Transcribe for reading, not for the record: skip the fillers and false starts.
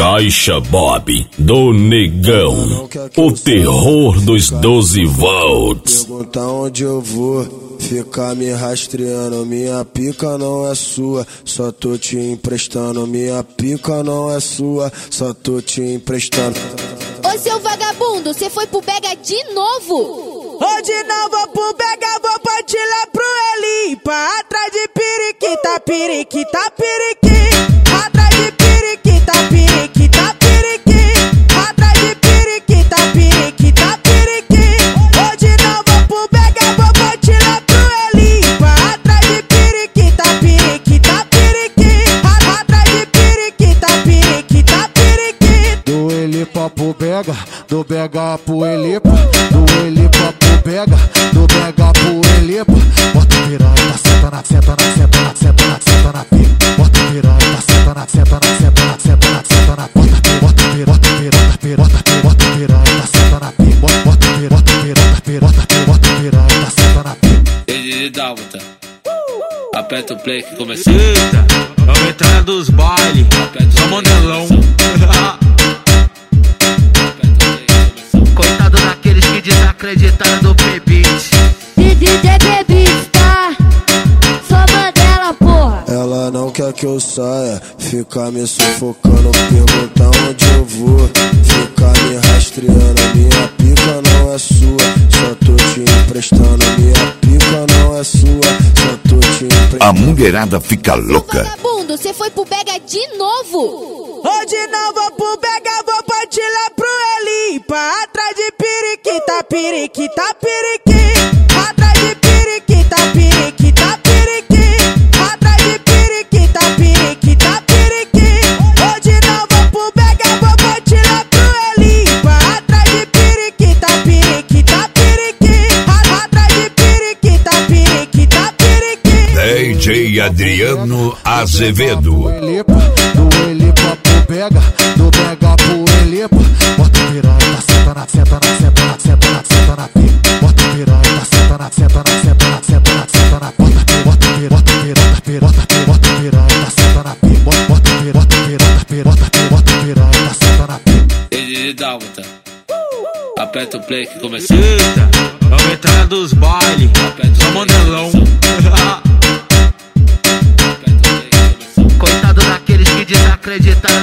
Caixa Bob do Negão, o terror dos 12 volts. Pergunta onde eu vou, ficar me rastreando. Minha pica não é sua, só tô te emprestando. Minha pica não é sua, só tô te emprestando. Ô seu vagabundo, cê foi pro Bega de novo? Hoje não vou pro Bega, vou partir lá pro Elipa. Atrás de periquita, periquita, periquita. Atrás de periquita, periquita, periquita. Atrás de periquita, periquita, periquita. Hoje não vou pro Bega, vou partir lá pro Elipa. Atrás de periquita, periquita, periquita. Atrás de periquita, periquita, periquita. Do Elipa pro Bega, do Bega pro Elipa. Do Elipa pro Bega, do Bega pro Elipa. Bota piranha, senta na, senta na, senta na, senta na, senta na pica. Bota piranha, senta na, senta na, senta na, senta na, senta na. Bota piranha, bota piranha, bota piranha, bota piranha, senta na pica. Bota piranha, bota piranha, bota piranha, senta na pica. Ele dálmata, aperta o play que começou. Eita, é o entrada dos bailes, só manelão. Coitado daqueles que desacreditaram do P-Beat. DJ P-Beat, tá? Sou Mandela, porra. Ela não quer que eu saia, fica me sufocando. Pergunta onde eu vou, fica me rastreando. Minha pica não é sua, só tô te emprestando. Minha pica não é sua, só tô te emprestando. A mulherada fica louca. Vagabundo, cê foi pro Bega de novo? Hoje não vou pro Bega, vou partir lá pro Elipa. Atrás de periquita, periquita, periquita. Atrás de periquita, periquita, periquita. Atrás de periquita, periquita, periquita. Hoje não vou pro Bega, vou partir lá pro Elipa. Atrás de periquita, periquita, periquita. Atrás de periquita, periquita, periquita. DJ Adriano Azevedo. Do Elipa pro Bega, do Bega pro Elipa. Bota piranha, senta na, senta na, senta na, senta na, senta na pica. Bota piranha, senta na, senta na, senta na, senta na, senta na. Bota piranha, bota piranha, bota piranha, senta na pica. Bota piranha, bota piranha, senta na pica. Ele dálmata, aperta o play que começou. Eita, é o entrada dos bailes, só manelão. Coitado daqueles que desacreditaram